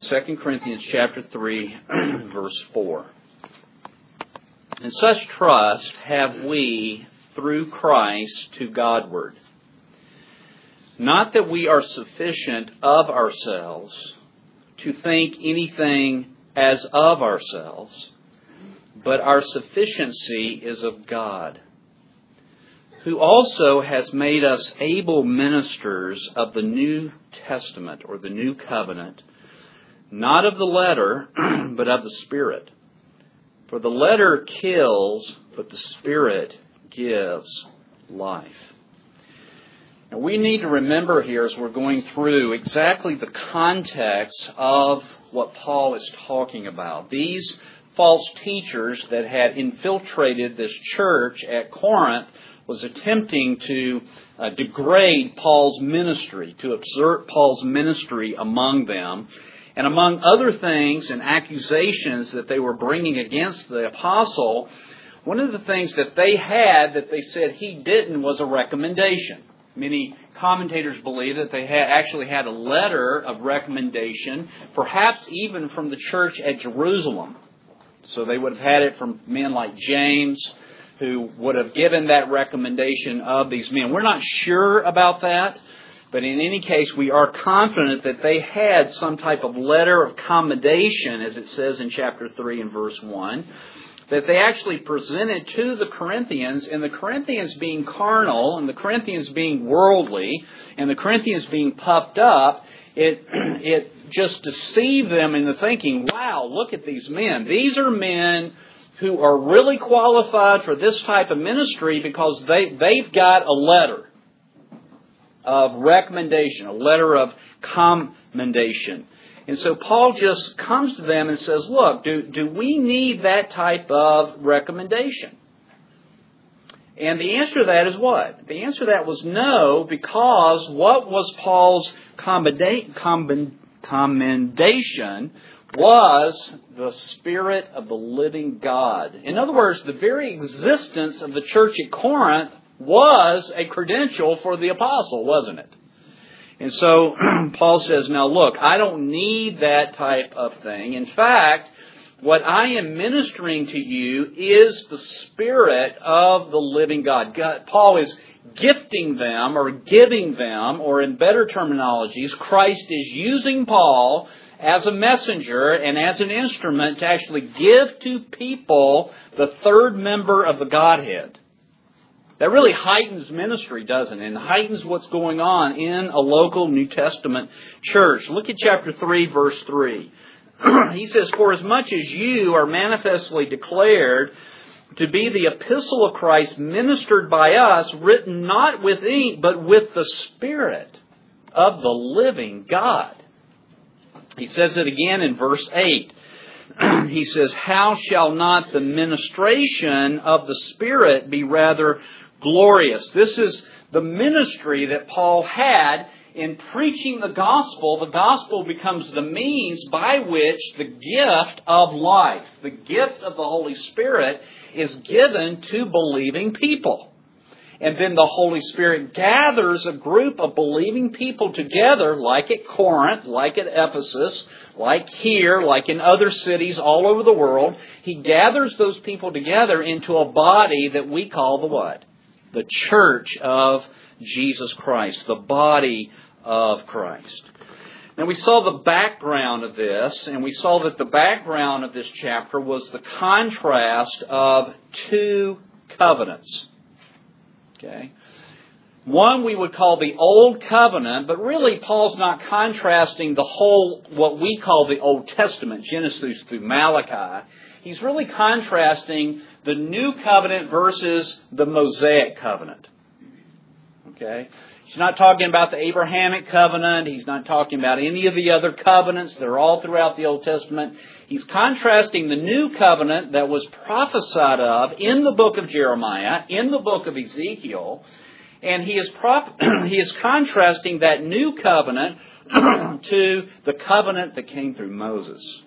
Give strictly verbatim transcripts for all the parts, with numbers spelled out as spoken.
Second Corinthians chapter three, verse four. And such trust have we through Christ to Godward. Not that we are sufficient of ourselves to think anything as of ourselves, but our sufficiency is of God, who also has made us able ministers of the New Testament, or the New Covenant, not of the letter, but of the Spirit. For the letter kills, but the Spirit gives life. Now we need to remember here, as we're going through, exactly the context of what Paul is talking about. These false teachers that had infiltrated this church at Corinth was attempting to uh, degrade Paul's ministry, to exert Paul's ministry among them. And among other things and accusations that they were bringing against the apostle, one of the things that they had that they said he didn't was a recommendation. Many commentators believe that they had actually had a letter of recommendation, perhaps even from the church at Jerusalem. So they would have had it from men like James, who would have given that recommendation of these men. We're not sure about that. But in any case, we are confident that they had some type of letter of commendation, as it says in chapter three and verse one, that they actually presented to the Corinthians, and the Corinthians being carnal, and the Corinthians being worldly, and the Corinthians being puffed up, it, it just deceived them into thinking, wow, look at these men. These are men who are really qualified for this type of ministry because they, they've got a letter of recommendation, a letter of commendation. And so Paul just comes to them and says, look, do, do we need that type of recommendation? And the answer to that is what? The answer to that was no, because what was Paul's commenda- commend- commendation was the Spirit of the living God. In other words, the very existence of the church at Corinth was a credential for the apostle, wasn't it? And so Paul says, now look, I don't need that type of thing. In fact, what I am ministering to you is the Spirit of the living God. God Paul is gifting them or giving them, or in better terminologies, Christ is using Paul as a messenger and as an instrument to actually give to people the third member of the Godhead. That really heightens ministry, doesn't it? And heightens what's going on in a local New Testament church. Look at chapter three, verse three. He says, for as much as you are manifestly declared to be the epistle of Christ ministered by us, written not with ink, but with the Spirit of the living God. He says it again in verse eight. He says, how shall not the ministration of the Spirit be rather glorious? This is the ministry that Paul had in preaching the gospel. The gospel becomes the means by which the gift of life, the gift of the Holy Spirit, is given to believing people. And then the Holy Spirit gathers a group of believing people together, like at Corinth, like at Ephesus, like here, like in other cities all over the world. He gathers those people together into a body that we call the what? The church of Jesus Christ, the body of Christ. Now we saw the background of this, and we saw that the background of this chapter was the contrast of two covenants. Okay. One we would call the Old Covenant, but really Paul's not contrasting the whole, what we call the Old Testament, Genesis through Malachi. He's really contrasting the New Covenant versus the Mosaic Covenant. Okay? He's not talking about the Abrahamic Covenant. He's not talking about any of the other covenants. They're all throughout the Old Testament. He's contrasting the New Covenant that was prophesied of in the book of Jeremiah, in the book of Ezekiel, and he is prof- he is contrasting that New Covenant to the covenant that came through Moses.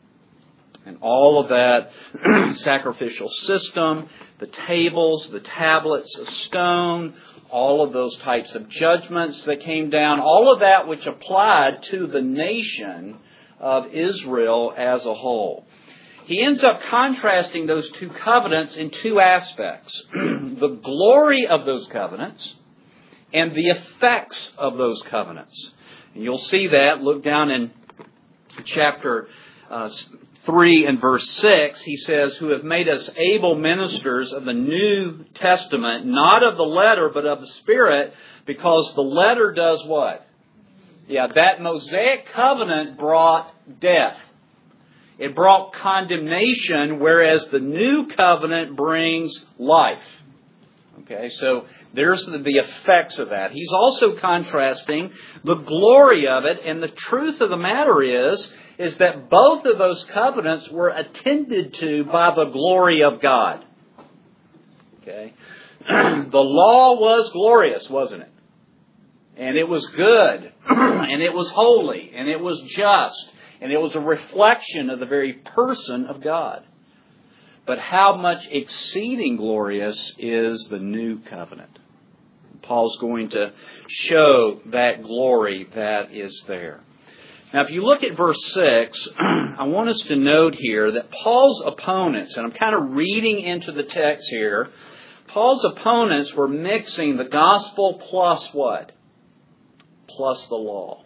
And all of that sacrificial system, the tables, the tablets of stone, all of those types of judgments that came down, all of that which applied to the nation of Israel as a whole. He ends up contrasting those two covenants in two aspects. The glory of those covenants and the effects of those covenants. And you'll see that. Look down in chapter uh, three and verse six. He says, who have made us able ministers of the New Testament, not of the letter, but of the Spirit, because the letter does what? Yeah, that Mosaic covenant brought death. It brought condemnation, whereas the new covenant brings life. Okay, so there's the, the effects of that. He's also contrasting the glory of it, and the truth of the matter is, is that both of those covenants were attended to by the glory of God. Okay, the law was glorious, wasn't it? And it was good, and it was holy, and it was just, and it was a reflection of the very person of God. But how much exceeding glorious is the new covenant? Paul's going to show that glory that is there. Now, if you look at verse six, I want us to note here that Paul's opponents, and I'm kind of reading into the text here, Paul's opponents were mixing the gospel plus what? Plus the law.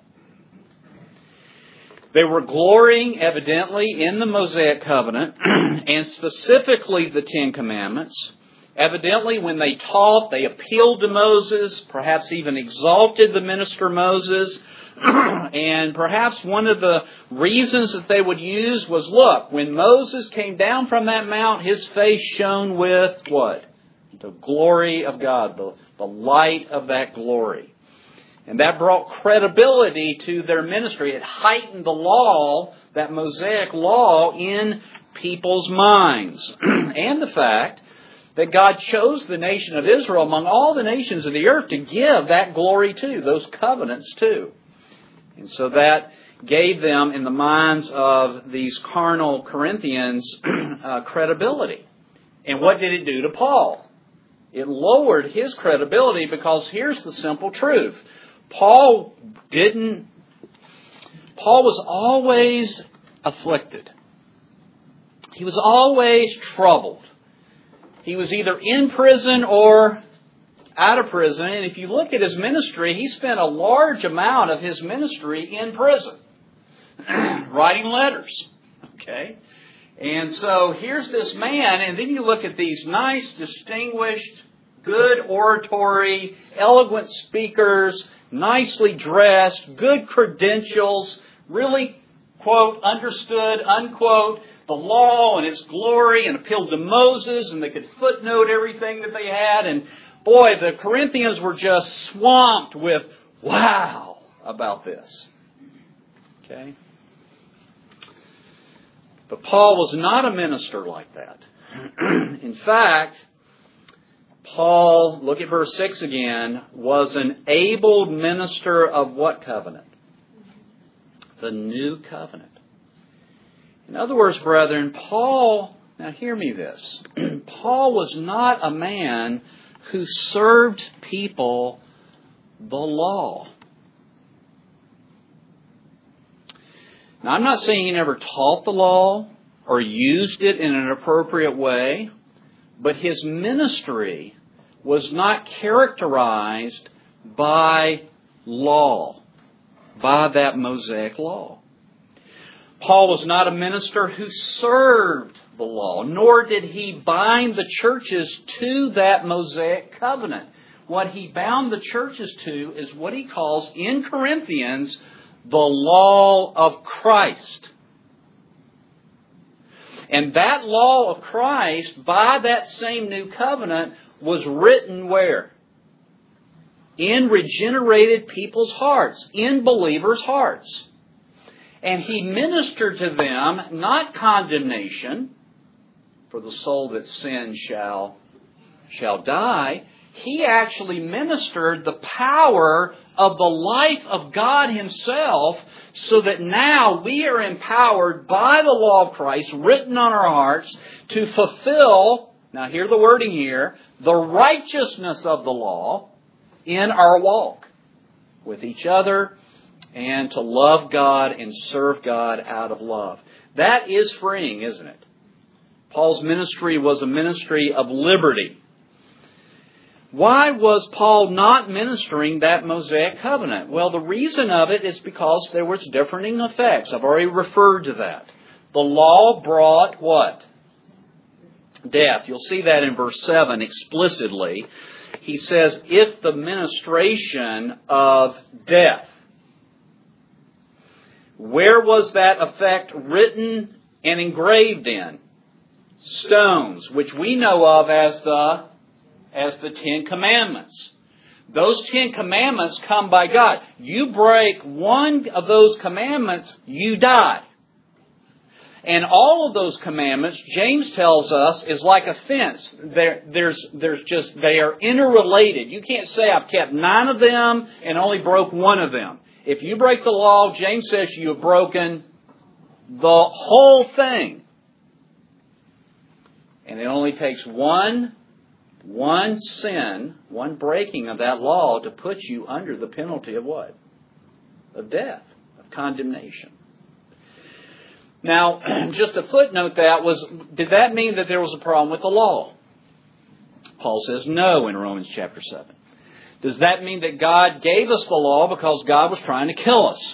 They were glorying, evidently, in the Mosaic covenant, and specifically the Ten Commandments. Evidently, when they taught, they appealed to Moses, perhaps even exalted the minister Moses. And perhaps one of the reasons that they would use was, look, when Moses came down from that mount, his face shone with what? The glory of God, the, the light of that glory. And that brought credibility to their ministry. It heightened the law, that Mosaic law, in people's minds. And the fact that God chose the nation of Israel among all the nations of the earth to give that glory to, those covenants to. And so that gave them, in the minds of these carnal Corinthians, uh, credibility. And what did it do to Paul? It lowered his credibility, because here's the simple truth. Paul didn't, Paul was always afflicted. He was always troubled. He was either in prison or out of prison. And if you look at his ministry, he spent a large amount of his ministry in prison, writing letters. Okay? And so here's this man, and then you look at these nice, distinguished, good oratory, eloquent speakers, nicely dressed, good credentials, really, quote, understood, unquote, the law and its glory, and appealed to Moses, and they could footnote everything that they had. And boy, the Corinthians were just swamped with wow about this. Okay? But Paul was not a minister like that. In fact, Paul, look at verse six again, was an able minister of what covenant? The new covenant. In other words, brethren, Paul, now hear me this, Paul was not a man who served people the law. Now, I'm not saying he never taught the law or used it in an appropriate way, but his ministry was not characterized by law, by that Mosaic law. Paul was not a minister who served the law, nor did he bind the churches to that Mosaic covenant. What he bound the churches to is what he calls in Corinthians the law of Christ. And that law of Christ, by that same new covenant, was written where? In regenerated people's hearts, in believers' hearts. And he ministered to them not condemnation, for the soul that sins shall, shall die. He actually ministered the power of the life of God Himself, so that now we are empowered by the law of Christ written on our hearts to fulfill, now hear the wording here, the righteousness of the law in our walk with each other and to love God and serve God out of love. That is freeing, isn't it? Paul's ministry was a ministry of liberty. Why was Paul not ministering that Mosaic covenant? Well, the reason of it is because there was differing effects. I've already referred to that. The law brought what? Death. You'll see that in verse seven explicitly. He says, if the ministration of death. Where was that effect written and engraved in? Stones, which we know of as the, as the Ten Commandments. Those Ten Commandments come by God. You break one of those commandments, you die. And all of those commandments, James tells us, is like a fence. There, there's, there's just, they are interrelated. You can't say, I've kept nine of them and only broke one of them. If you break the law, James says you have broken the whole thing. And it only takes one, one sin, one breaking of that law to put you under the penalty of what? Of death, of condemnation. Now, just a footnote that was, did that mean that there was a problem with the law? Paul says no in Romans chapter seven. Does that mean that God gave us the law because God was trying to kill us?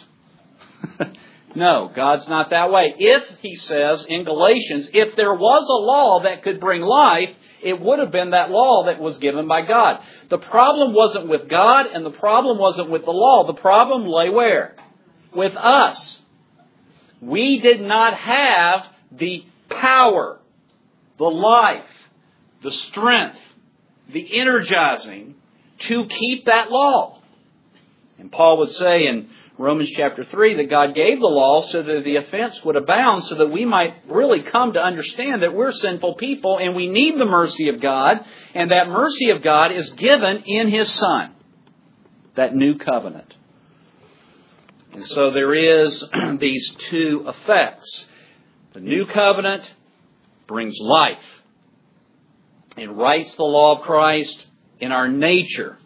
No, God's not that way. If, he says in Galatians, if there was a law that could bring life, it would have been that law that was given by God. The problem wasn't with God and the problem wasn't with the law. The problem lay where? With us. We did not have the power, the life, the strength, the energizing to keep that law. And Paul would say in Romans chapter three that God gave the law so that the offense would abound, so that we might really come to understand that we're sinful people and we need the mercy of God, and that mercy of God is given in His Son, that new covenant. And so there is these two effects. The new covenant brings life. It writes the law of Christ in our nature,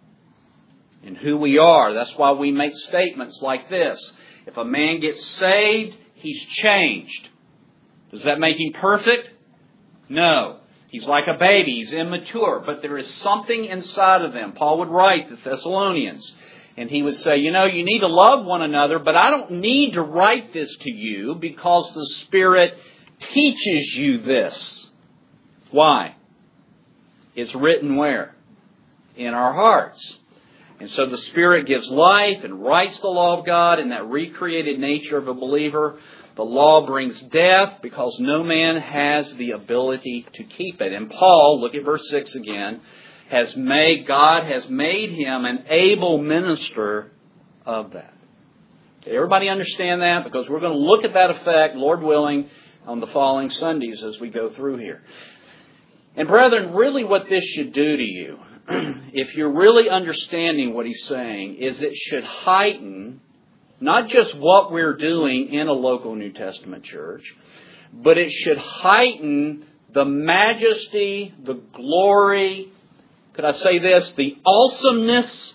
in who we are. That's why we make statements like this. If a man gets saved, he's changed. Does that make him perfect? No. He's like a baby. He's immature. But there is something inside of them. Paul would write the Thessalonians, and he would say, you know, you need to love one another, but I don't need to write this to you because the Spirit teaches you this. Why? It's written where? In our hearts. And so the Spirit gives life and writes the law of God in that recreated nature of a believer. The law brings death because no man has the ability to keep it. And Paul, look at verse six again, has made, God has made him an able minister of that. Okay, everybody understand that? Because we're going to look at that effect, Lord willing, on the following Sundays as we go through here. And brethren, really what this should do to you, if you're really understanding what he's saying, is it should heighten not just what we're doing in a local New Testament church, but it should heighten the majesty, the glory, could I say this, the awesomeness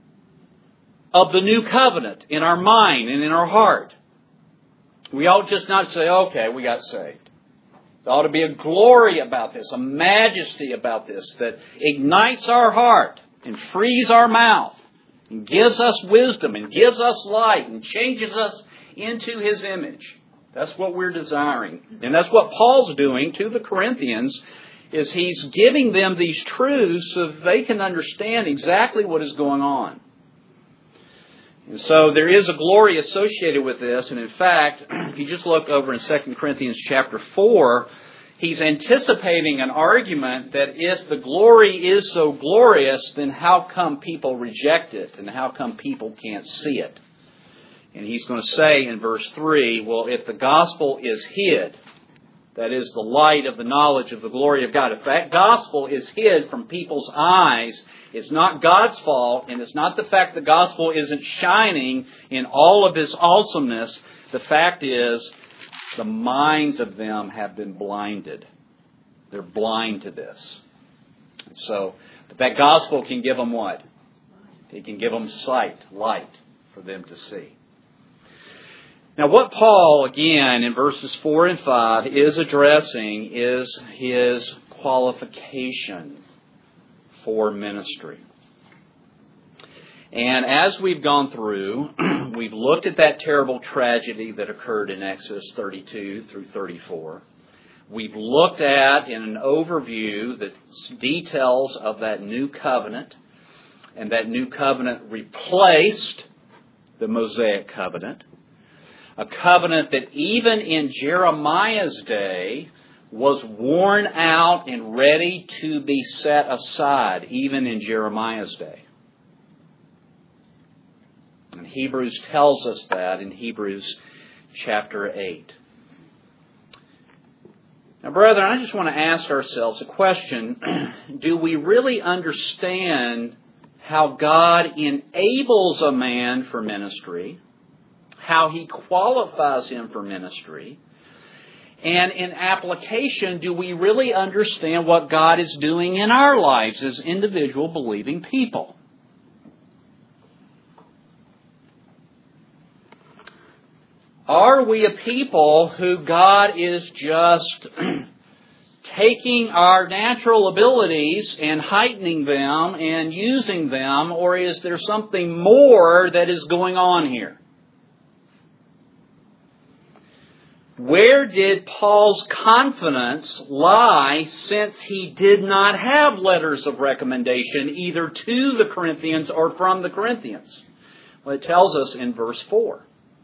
of the new covenant in our mind and in our heart. We ought just not say, okay, we got saved. There ought to be a glory about this, a majesty about this that ignites our heart and frees our mouth and gives us wisdom and gives us light and changes us into His image. That's what we're desiring. And that's what Paul's doing to the Corinthians, is he's giving them these truths so that they can understand exactly what is going on. And so there is a glory associated with this. And in fact, if you just look over in Second Corinthians chapter four, he's anticipating an argument that if the glory is so glorious, then how come people reject it? And how come people can't see it? And he's going to say in verse three, well, if the gospel is hid, that is the light of the knowledge of the glory of God. If that gospel is hid from people's eyes, it's not God's fault, and it's not the fact the gospel isn't shining in all of its awesomeness. The fact is, the minds of them have been blinded. They're blind to this. So, but that gospel can give them what? It can give them sight, light. for them to see. Now what Paul, again, in verses four and five, is addressing is his qualification for ministry. And as we've gone through, we've looked at that terrible tragedy that occurred in Exodus thirty-two through thirty-four. We've looked at, in an overview, the details of that new covenant. And that new covenant replaced the Mosaic covenant. A covenant that even in Jeremiah's day was worn out and ready to be set aside, even in Jeremiah's day. And Hebrews tells us that in Hebrews chapter eight. Now, brethren, I just want to ask ourselves a question. Do we really understand how God enables a man for ministry? How He qualifies him for ministry? And in application, do we really understand what God is doing in our lives as individual believing people? Are we a people who God is just taking our natural abilities and heightening them and using them, or is there something more that is going on here? Where did Paul's confidence lie, since he did not have letters of recommendation either to the Corinthians or from the Corinthians? Well, it tells us in verse four.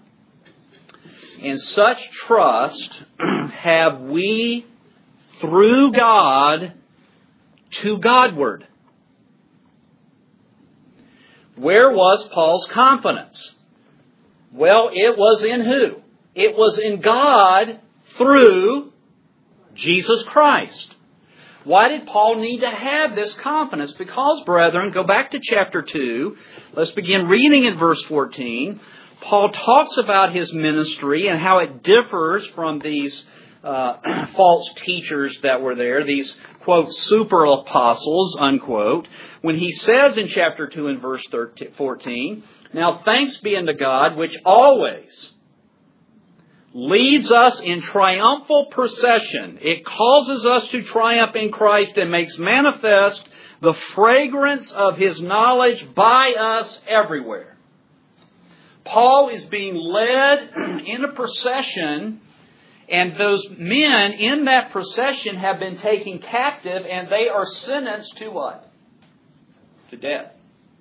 In such trust have we through God to Godward. Where was Paul's confidence? Well, it was in who? It was in God through Jesus Christ. Why did Paul need to have this confidence? Because, brethren, go back to chapter two. Let's begin reading in verse fourteen. Paul talks about his ministry and how it differs from these uh, false teachers that were there, these, quote, super apostles, unquote, when he says in chapter two and verse fourteen, "Now thanks be unto God, which always leads us in triumphal procession." It causes us to triumph in Christ and makes manifest the fragrance of His knowledge by us everywhere. Paul is being led in a procession, and those men in that procession have been taken captive, and they are sentenced to what? To death.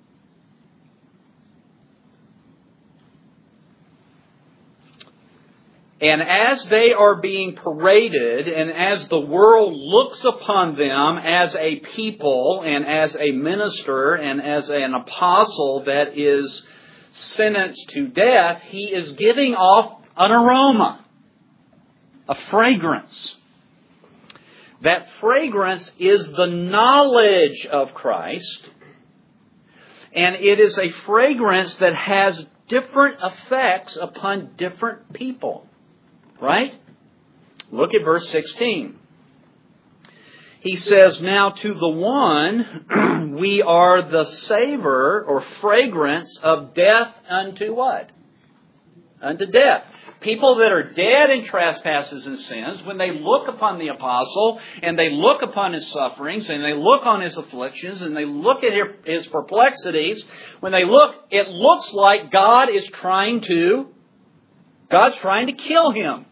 And as they are being paraded, and as the world looks upon them as a people, and as a minister, and as an apostle that is sentenced to death, he is giving off an aroma, a fragrance. That fragrance is the knowledge of Christ, and it is a fragrance that has different effects upon different people. Right? Look at verse sixteen. He says, "Now to the one we are the savor or fragrance of death unto what? Unto death." People that are dead in trespasses and sins, when they look upon the apostle and they look upon his sufferings and they look on his afflictions and they look at his perplexities, when they look, it looks like God is trying to, God's trying to kill him.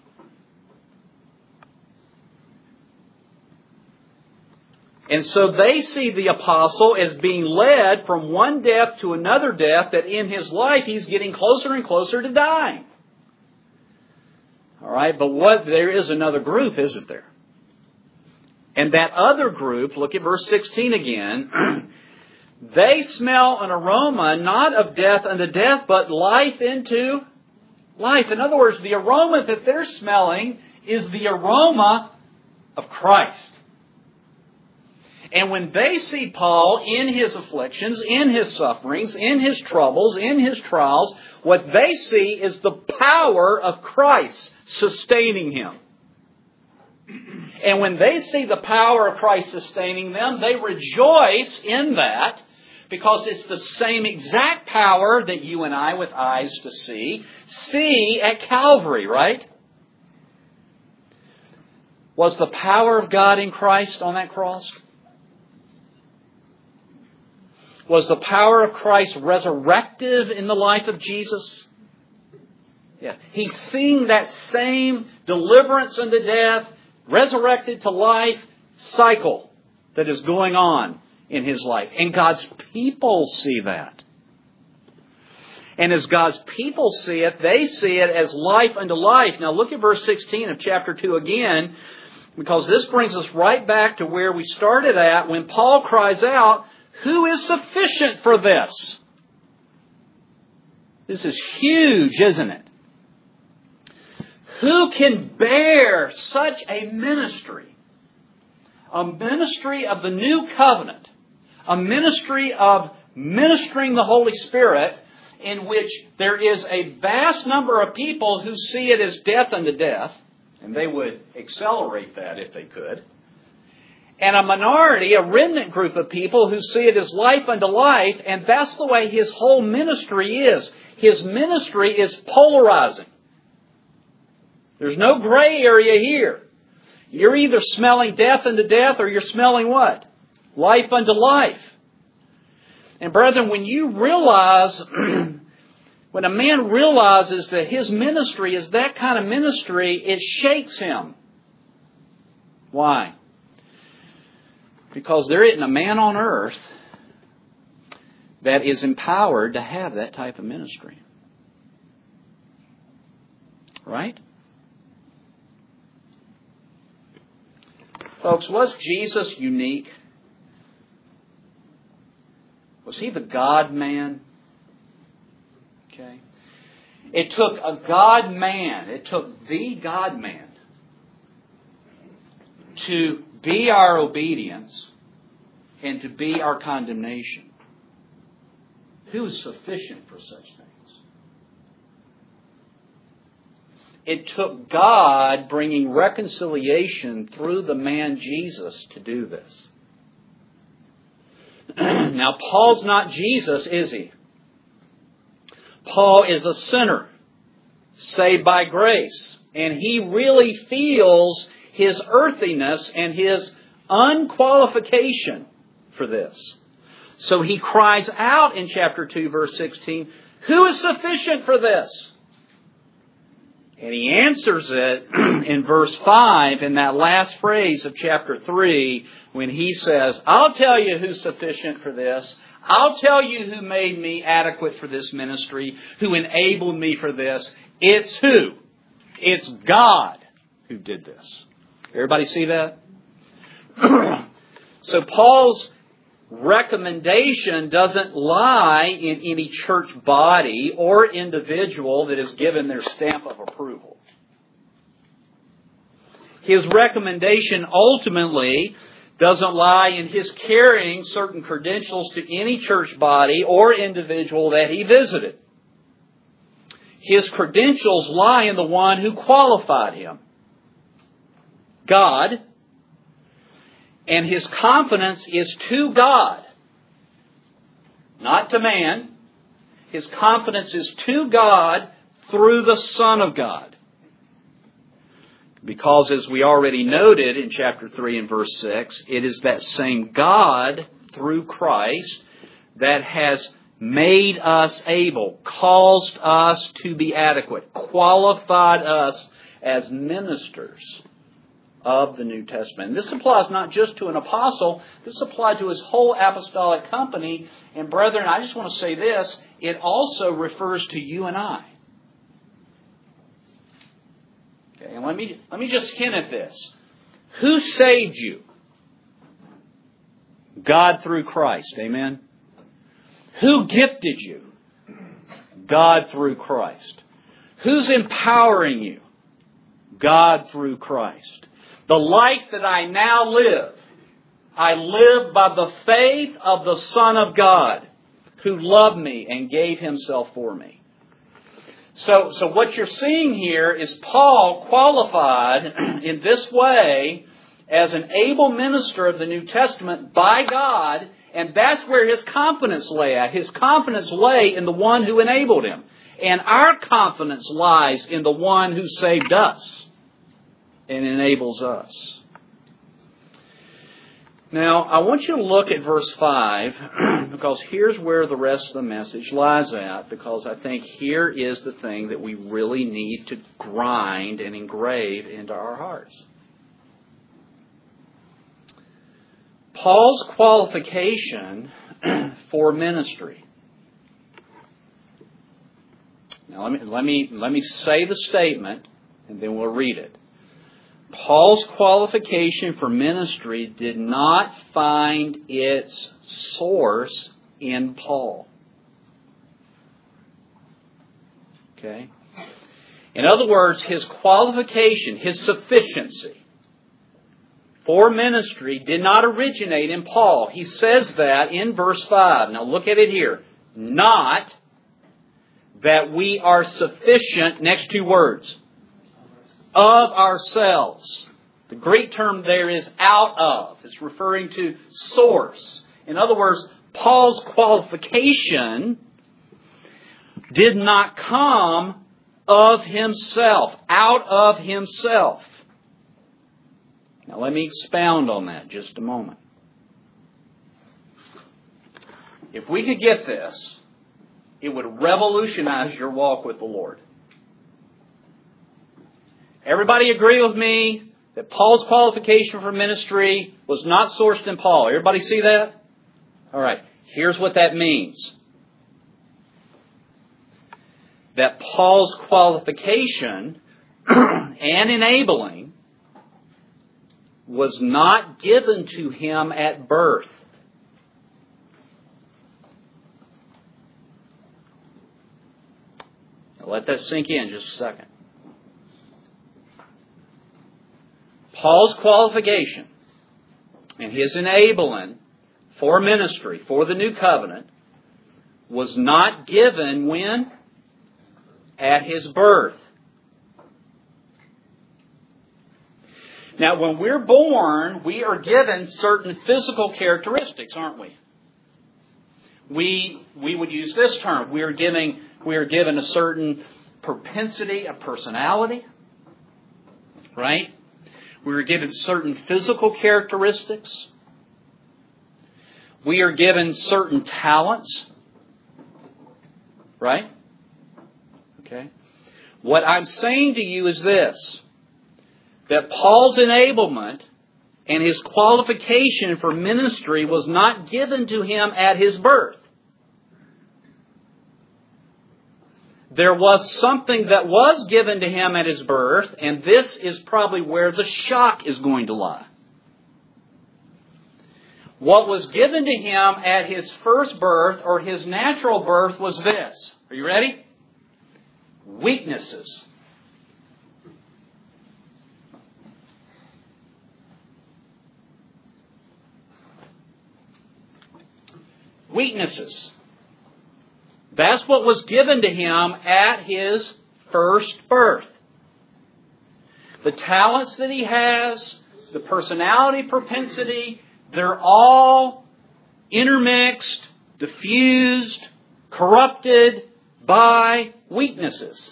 And so they see the apostle as being led from one death to another death, that in his life he's getting closer and closer to dying. All right, but what there is another group, isn't there? And that other group, look at verse sixteen again. They smell an aroma not of death unto death, but life into life. In other words, the aroma that they're smelling is the aroma of Christ. And when they see Paul in his afflictions, in his sufferings, in his troubles, in his trials, what they see is the power of Christ sustaining him. And when they see the power of Christ sustaining them, they rejoice in that, Because it's the same exact power that you and I, with eyes to see, see at Calvary, right? Was the power of God in Christ on that cross? Was the power of Christ resurrective in the life of Jesus? Yeah. He's seeing that same deliverance unto death, resurrected to life cycle that is going on in His life. And God's people see that. And as God's people see it, they see it as life unto life. Now look at verse sixteen of chapter two again, because this brings us right back to where we started at when Paul cries out, who is sufficient for this? This is huge, isn't it? Who can bear such a ministry? A ministry of the new covenant. A ministry of ministering the Holy Spirit, in which there is a vast number of people who see it as death unto death, and they would accelerate that if they could. And a minority, a remnant group of people who see it as life unto life, and that's the way His whole ministry is. His ministry is polarizing. There's no gray area here. You're either smelling death unto death or you're smelling what? Life unto life. And brethren, when you realize, when a man realizes that his ministry is that kind of ministry, it shakes him. Why? Because there isn't a man on earth that is empowered to have that type of ministry. Right? Folks, was Jesus unique? Was He the God-man? Okay. It took a God-man, it took the God-man to be our obedience and to be our condemnation. Who is sufficient for such things? It took God bringing reconciliation through the man Jesus to do this. Now, Paul's not Jesus, is he? Paul is a sinner, saved by grace. And he really feels his earthiness and his unqualification for this. So he cries out in chapter two, verse sixteen, who is sufficient for this? And he answers it in verse five, in that last phrase of chapter three, when he says, I'll tell you who's sufficient for this. I'll tell you who made me adequate for this ministry, who enabled me for this. It's who? It's God who did this. Everybody see that? So Paul's recommendation doesn't lie in any church body or individual that is given their stamp of approval. His recommendation ultimately doesn't lie in his carrying certain credentials to any church body or individual that he visited. His credentials lie in the one who qualified him, God. And his confidence is to God, not to man. His confidence is to God through the Son of God. Because as we already noted in chapter three and verse six, it is that same God through Christ that has made us able, caused us to be adequate, qualified us as ministers of the New Testament. And this applies not just to an apostle, this applies to his whole apostolic company. And brethren, I just want to say this, it also refers to you and I. Okay, and let me let me just hint at this. Who saved you? God through Christ. Amen. Who gifted you? God through Christ. Who's empowering you? God through Christ. The life that I now live, I live by the faith of the Son of God who loved me and gave Himself for me. So, so what you're seeing here is Paul qualified in this way as an able minister of the New Testament by God, And that's where his confidence lay at. His confidence lay in the one who enabled him. And our confidence lies in the one who saved us and enables us. Now, I want you to look at verse five, because here's where the rest of the message lies at, because I think here is the thing that we really need to grind and engrave into our hearts. Paul's qualification for ministry. Now, let me, let me, let me say the statement, and then we'll read it. Paul's qualification for ministry did not find its source in Paul. Okay? In other words, his qualification, his sufficiency for ministry did not originate in Paul. He says that in verse five. Now look at it here. Not that we are sufficient, next two words, of ourselves. The Greek term there is out of. It's referring to source. In other words, Paul's qualification did not come of himself, out of himself. Now let me expound on that just a moment. If we could get this, it would revolutionize your walk with the Lord. Everybody agree with me that Paul's qualification for ministry was not sourced in Paul? Everybody see that? All right. Here's what that means. That Paul's qualification and enabling was not given to him at birth. Now let that sink in just a second. Paul's qualification and his enabling for ministry, for the new covenant, was not given when? At his birth. Now, when we're born, we are given certain physical characteristics, aren't we? We we would use this term. We are giving we are given a certain propensity, a personality, right? We are given certain physical characteristics. We are given certain talents. Right? Okay. What I'm saying to you is this. That Paul's enablement and his qualification for ministry was not given to him at his birth. There was something that was given to him at his birth, and this is probably where the shock is going to lie. What was given to him at his first birth, or his natural birth, was this. Are you ready? Weaknesses. Weaknesses. That's what was given to him at his first birth. The talents that he has, the personality propensity, they're all intermixed, diffused, corrupted by weaknesses.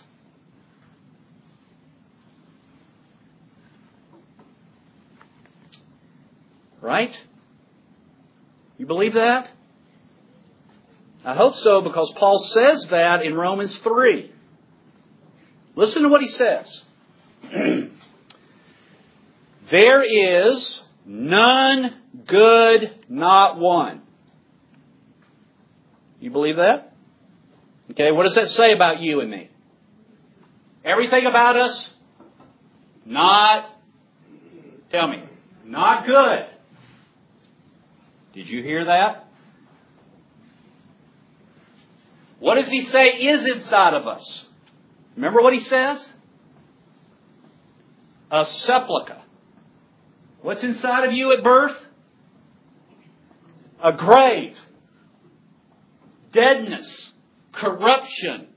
Right? You believe that? I hope so, because Paul says that in Romans three. Listen to what he says. There is none good, not one. You believe that? Okay, what does that say about you and me? Everything about us, not, tell me, not good. Did you hear that? What does he say is inside of us? Remember what he says? A sepulchre. What's inside of you at birth? A grave. Deadness. Corruption.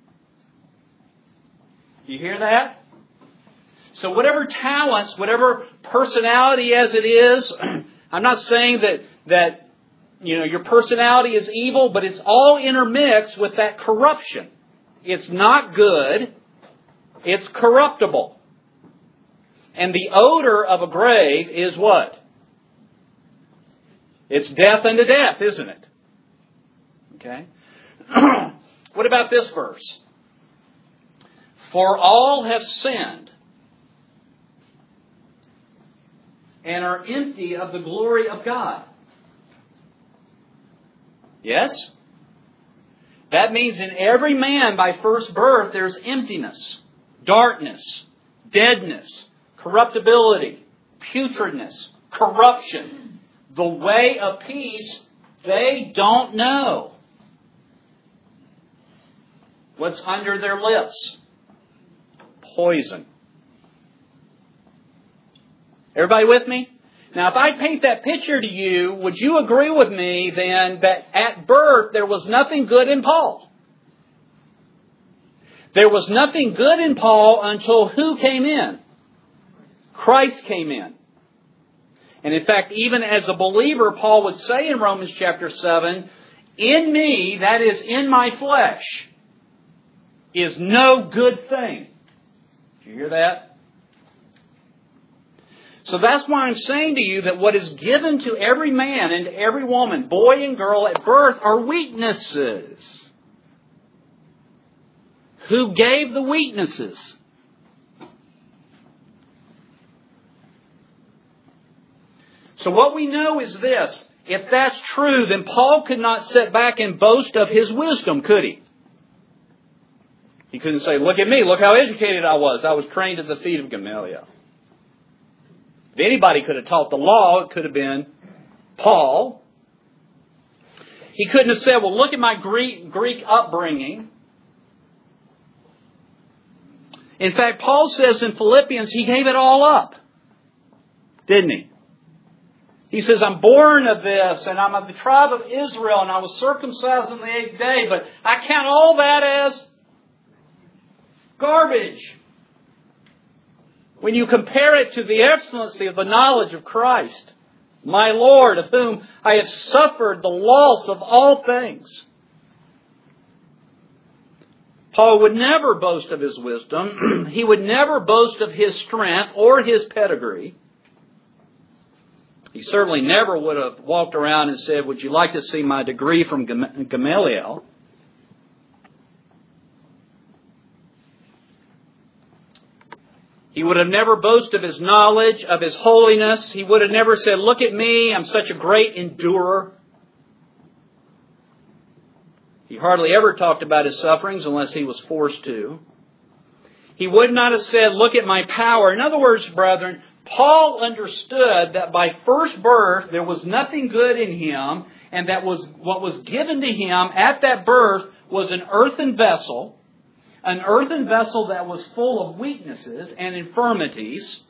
You hear that? So whatever talents, whatever personality as it is, I'm not saying that, that you know, your personality is evil, but it's all intermixed with that corruption. It's not good. It's corruptible. And the odor of a grave is what? It's death unto death, isn't it? Okay. What about this verse? For all have sinned and are empty of the glory of God. Yes? That means in every man by first birth there's emptiness, darkness, deadness, corruptibility, putridness, corruption. The way of peace they don't know. What's under their lips? Poison. Everybody with me? Now, if I paint that picture to you, would you agree with me then that at birth there was nothing good in Paul? There was nothing good in Paul until who came in? Christ came in. And in fact, even as a believer, Paul would say in Romans chapter seven, in me, that is in my flesh, is no good thing. Did you hear that? So that's why I'm saying to you that what is given to every man and to every woman, boy and girl at birth, are weaknesses. Who gave the weaknesses? So what we know is this. If that's true, then Paul could not sit back and boast of his wisdom, could he? He couldn't say, look at me, look how educated I was. I was trained at the feet of Gamaliel. If anybody could have taught the law, it could have been Paul. He couldn't have said, well, look at my Greek, Greek upbringing. In fact, Paul says in Philippians, he gave it all up. Didn't he? He says, I'm born of this, and I'm of the tribe of Israel, and I was circumcised on the eighth day, but I count all that as garbage. When you compare it to the excellency of the knowledge of Christ, my Lord, of whom I have suffered the loss of all things. Paul would never boast of his wisdom. He would never boast of his strength or his pedigree. He certainly never would have walked around and said, would you like to see my degree from Gamaliel? He would have never boasted of his knowledge, of his holiness. He would have never said, look at me, I'm such a great endurer. He hardly ever talked about his sufferings unless he was forced to. He would not have said, look at my power. In other words, brethren, Paul understood that by first birth there was nothing good in him, and that was what was given to him at that birth was an earthen vessel, an earthen vessel that was full of weaknesses and infirmities.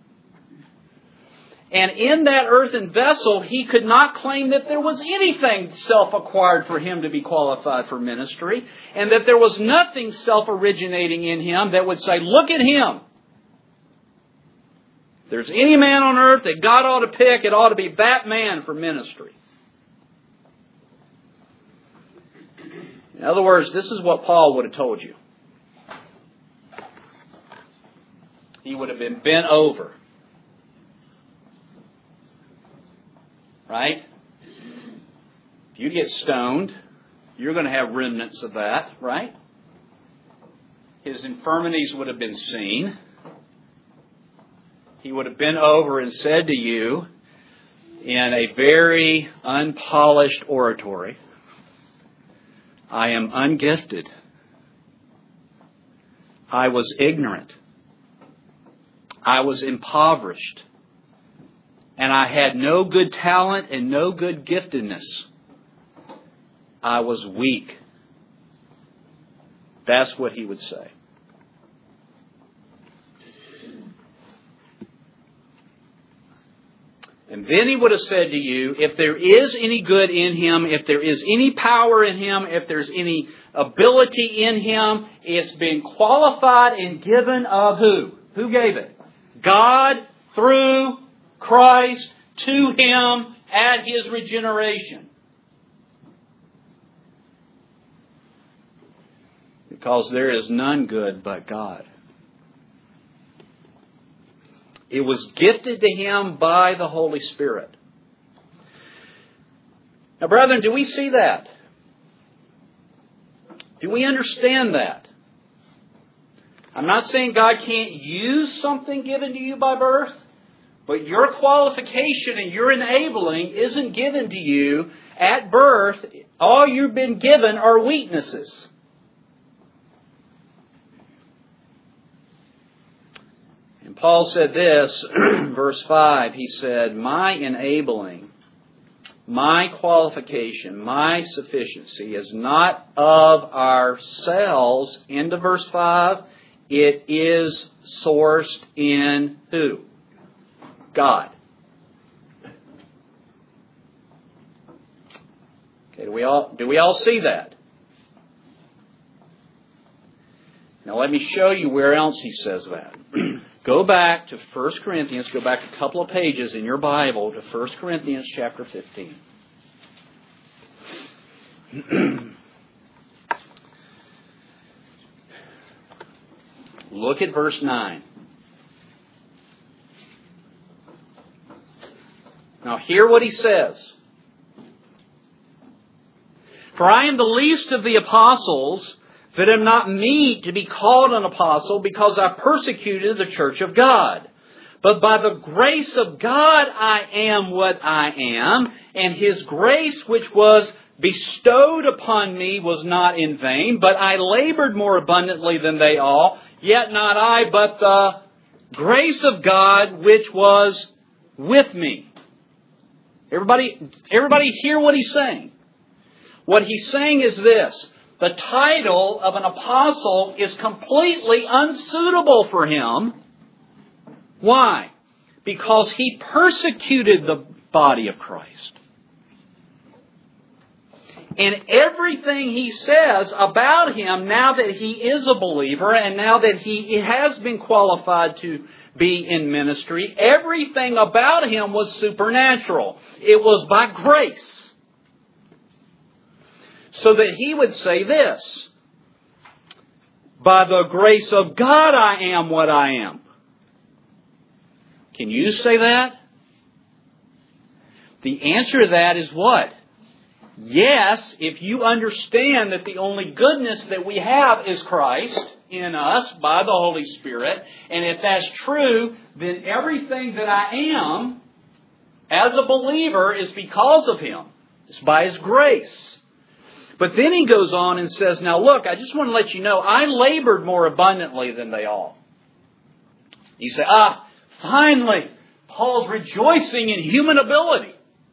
And in that earthen vessel, he could not claim that there was anything self-acquired for him to be qualified for ministry, and that there was nothing self-originating in him that would say, look at him. If there's any man on earth that God ought to pick, it ought to be that man for ministry. In other words, this is what Paul would have told you. He would have been bent over. Right? If you get stoned, you're going to have remnants of that, right? His infirmities would have been seen. He would have been over and said to you in a very unpolished oratory, I am ungifted. I was ignorant. I was impoverished. And I had no good talent and no good giftedness. I was weak. That's what he would say. And then he would have said to you, if there is any good in him, if there is any power in him, if there's any ability in him, it's been qualified and given of who? Who gave it? God through Christ to him at his regeneration. Because there is none good but God. It was gifted to him by the Holy Spirit. Now, brethren, do we see that? Do we understand that? I'm not saying God can't use something given to you by birth, but your qualification and your enabling isn't given to you at birth. All you've been given are weaknesses. And Paul said this, verse five, he said, my enabling, my qualification, my sufficiency is not of ourselves. Into verse five, it is sourced in who? God. Okay, do we all, do we all see that? Now let me show you where else he says that. Go back to First Corinthians, go back a couple of pages in your Bible to First Corinthians chapter fifteen. Look at verse nine. Now hear what he says. For I am the least of the apostles, that am not meet to be called an apostle, because I persecuted the church of God. But by the grace of God I am what I am, and His grace which was bestowed upon me was not in vain, but I labored more abundantly than they all, yet not I, but the grace of God which was with me. Everybody, everybody hear what he's saying? What he's saying is this. The title of an apostle is completely unsuitable for him. Why? Because he persecuted the body of Christ. And everything he says about him, now that he is a believer and now that he has been qualified to be in ministry, everything about him was supernatural. It was by grace. So that he would say this, by the grace of God I am what I am. Can you say that? The answer to that is what? Yes, if you understand that the only goodness that we have is Christ in us by the Holy Spirit, and if that's true, then everything that I am as a believer is because of Him. It's by His grace. But then he goes on and says, now look, I just want to let you know, I labored more abundantly than they all. You say, ah, finally, Paul's rejoicing in human ability.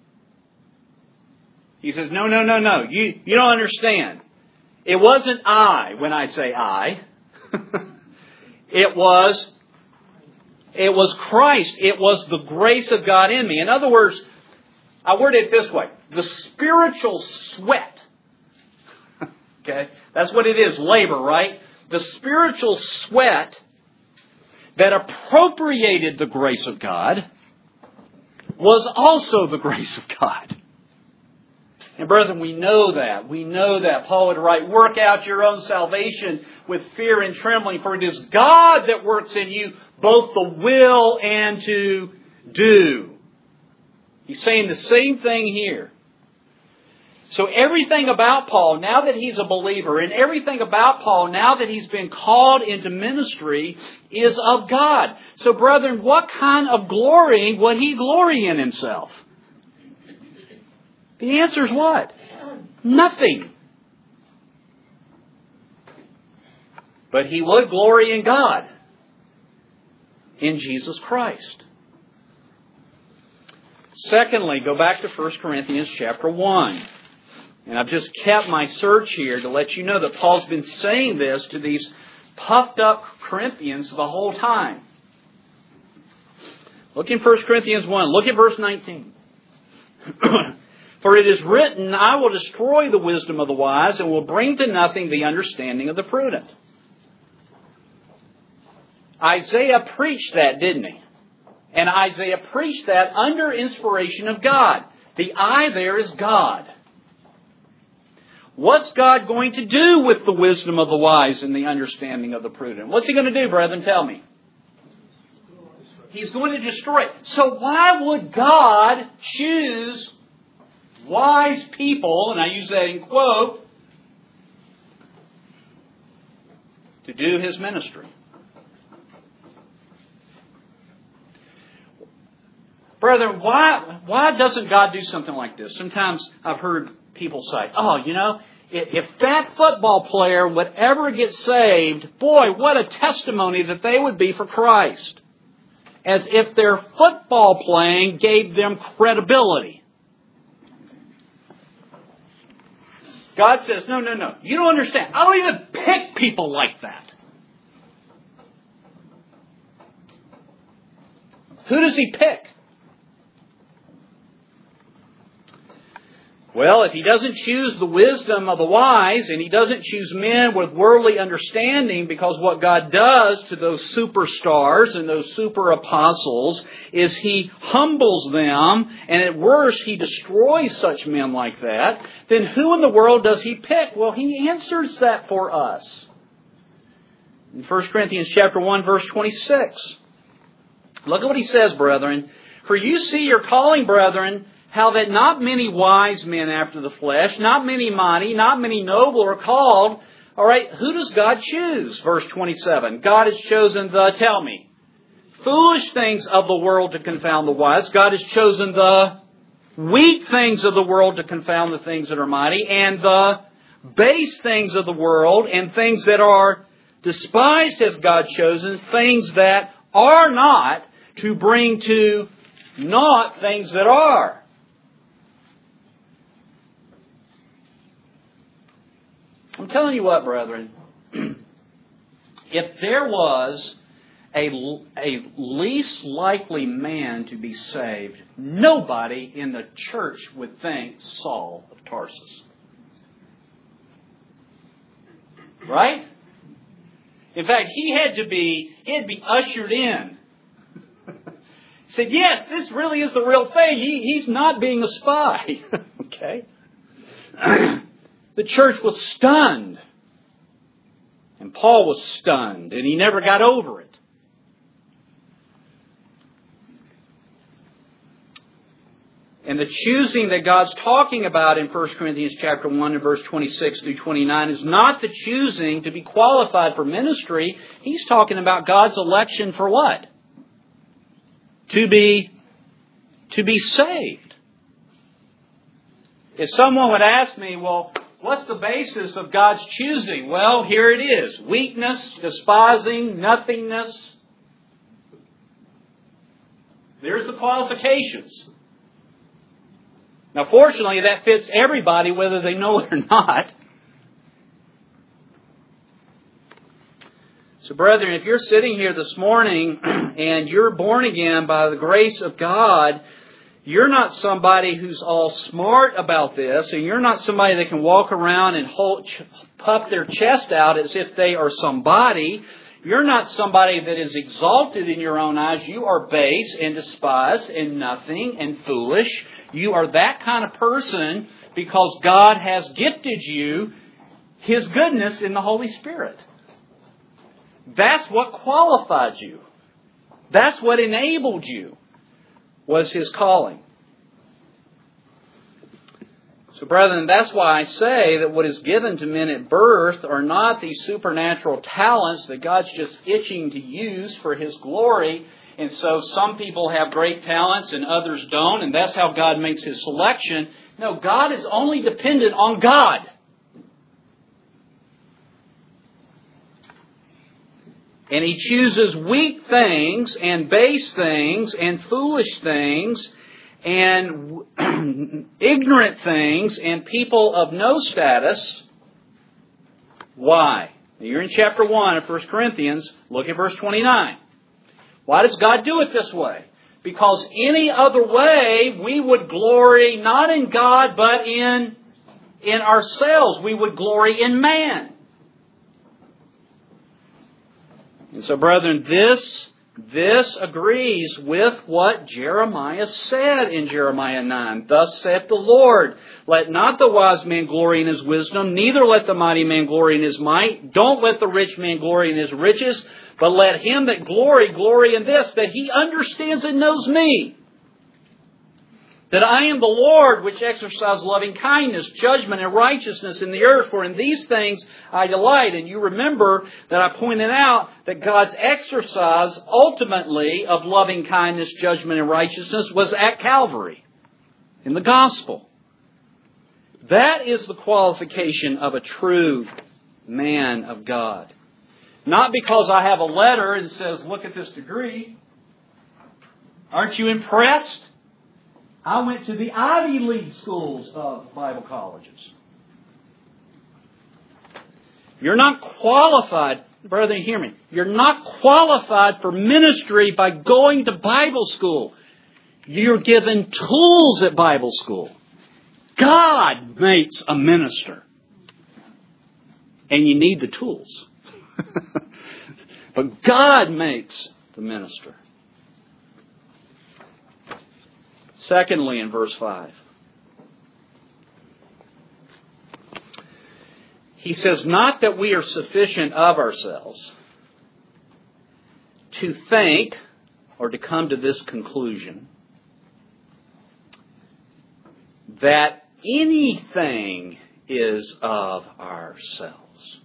He says, no, no, no, no, you, you don't understand. It wasn't I when I say I. It was, it was Christ. It was the grace of God in me. In other words, I word it this way. The spiritual sweat. Okay, that's what it is, labor, right? The spiritual sweat that appropriated the grace of God was also the grace of God. And brethren, we know that. We know that. Paul would write, work out your own salvation with fear and trembling, for it is God that works in you both the will and to do. He's saying the same thing here. So everything about Paul, now that he's a believer, and everything about Paul, now that he's been called into ministry, is of God. So brethren, what kind of glory would he glory in himself? The answer is what? Nothing. But he would glory in God, in Jesus Christ. Secondly, go back to First Corinthians chapter one. And I've just kept my search here to let you know that Paul's been saying this to these puffed up Corinthians the whole time. Look in First Corinthians one. Look at verse nineteen. For it is written, I will destroy the wisdom of the wise and will bring to nothing the understanding of the prudent. Isaiah preached that, didn't he? And Isaiah preached that under inspiration of God. The I there is God. What's God going to do with the wisdom of the wise and the understanding of the prudent? What's He going to do, brethren? Tell me. He's going to destroy it. So why would God choose wise people, and I use that in quote, to do His ministry? Brethren, why, why doesn't God do something like this? Sometimes I've heard people say, oh, you know, if, if that football player would ever get saved, boy, what a testimony that they would be for Christ. As if their football playing gave them credibility. God says, no, no, no. You don't understand. I don't even pick people like that. Who does He pick? Well, if He doesn't choose the wisdom of the wise, and He doesn't choose men with worldly understanding, because what God does to those superstars and those super apostles is He humbles them, and at worst He destroys such men like that, then who in the world does He pick? Well, He answers that for us. In First Corinthians chapter one, verse twenty-six. Look at what he says, brethren. For you see your calling, brethren, how that not many wise men after the flesh, not many mighty, not many noble are called. All right, who does God choose? Verse twenty-seven. God has chosen the, tell me, foolish things of the world to confound the wise. God has chosen the weak things of the world to confound the things that are mighty, and the base things of the world and things that are despised has God chosen, things that are not, to bring to naught things that are. I'm telling you what, brethren, if there was a, a least likely man to be saved, nobody in the church would think Saul of Tarsus. Right? In fact, he had to be, he had to be ushered in. He said, yes, this really is the real thing. He, he's not being a spy. Okay? The church was stunned. And Paul was stunned. And he never got over it. And the choosing that God's talking about in First Corinthians chapter one and verse twenty-six through twenty-nine is not the choosing to be qualified for ministry. He's talking about God's election for what? To be, to be saved. If someone would ask me, well, what's the basis of God's choosing? Well, here it is. Weakness, despising, nothingness. There's the qualifications. Now, fortunately, that fits everybody, whether they know it or not. So, brethren, if you're sitting here this morning and you're born again by the grace of God, you're not somebody who's all smart about this, and you're not somebody that can walk around and hold, puff their chest out as if they are somebody. You're not somebody that is exalted in your own eyes. You are base and despised and nothing and foolish. You are that kind of person because God has gifted you His goodness in the Holy Spirit. That's what qualified you. That's what enabled you, was His calling. So, brethren, that's why I say that what is given to men at birth are not these supernatural talents that God's just itching to use for His glory. And so some people have great talents and others don't, and that's how God makes His selection. No, God is only dependent on God. And He chooses weak things and base things and foolish things and ignorant things and people of no status. Why? Now you're in chapter one of First Corinthians. Look at verse twenty-nine. Why does God do it this way? Because any other way we would glory not in God but in, in ourselves. We would glory in man. And so, brethren, this This agrees with what Jeremiah said in Jeremiah nine. Thus saith the Lord, let not the wise man glory in his wisdom, neither let the mighty man glory in his might. Don't let the rich man glory in his riches, but let him that glory, glory in this, that he understands and knows me. That I am the Lord which exercise loving kindness, judgment, and righteousness in the earth. For in these things I delight. And you remember that I pointed out that God's exercise ultimately of loving kindness, judgment, and righteousness was at Calvary in the gospel. That is the qualification of a true man of God. Not because I have a letter that says, look at this degree. Aren't you impressed? I went to the Ivy League schools of Bible colleges. You're not qualified, brother, hear me. You're not qualified for ministry by going to Bible school. You're given tools at Bible school. God makes a minister. And you need the tools. But God makes the minister. Secondly, in verse five, he says, not that we are sufficient of ourselves to think or to come to this conclusion that anything is of ourselves.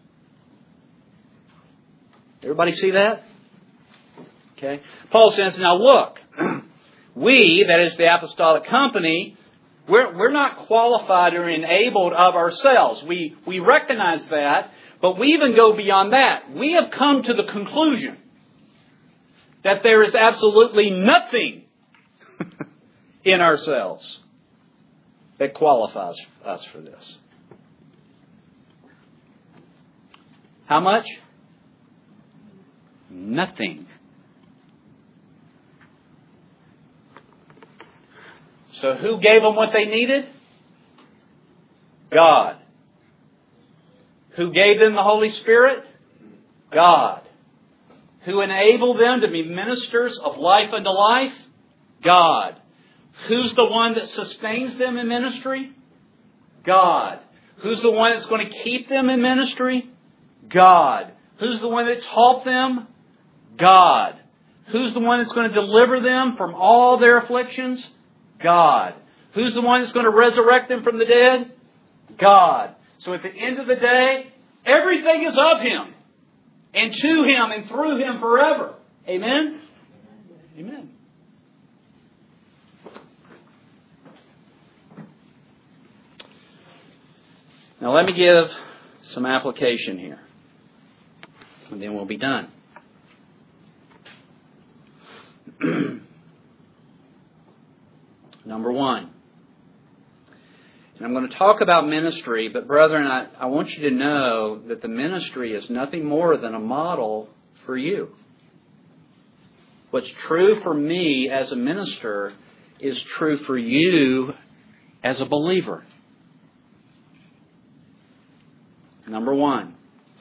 Everybody see that? Okay. Paul says, now look, we, that is the apostolic company, we're, we're not qualified or enabled of ourselves. We, we recognize that, but we even go beyond that. We have come to the conclusion that there is absolutely nothing in ourselves that qualifies us for this. How much? Nothing. So who gave them what they needed? God. Who gave them the Holy Spirit? God. Who enabled them to be ministers of life unto life? God. Who's the one that sustains them in ministry? God. Who's the one that's going to keep them in ministry? God. Who's the one that taught them? God. Who's the one that's going to deliver them from all their afflictions? God. Who's the one that's going to resurrect them from the dead? God. So at the end of the day, everything is of Him. And to Him and through Him forever. Amen? Amen. Now let me give some application here. And then we'll be done. Number one. And I'm going to talk about ministry, but brethren, I, I want you to know that the ministry is nothing more than a model for you. What's true for me as a minister is true for you as a believer. Number one.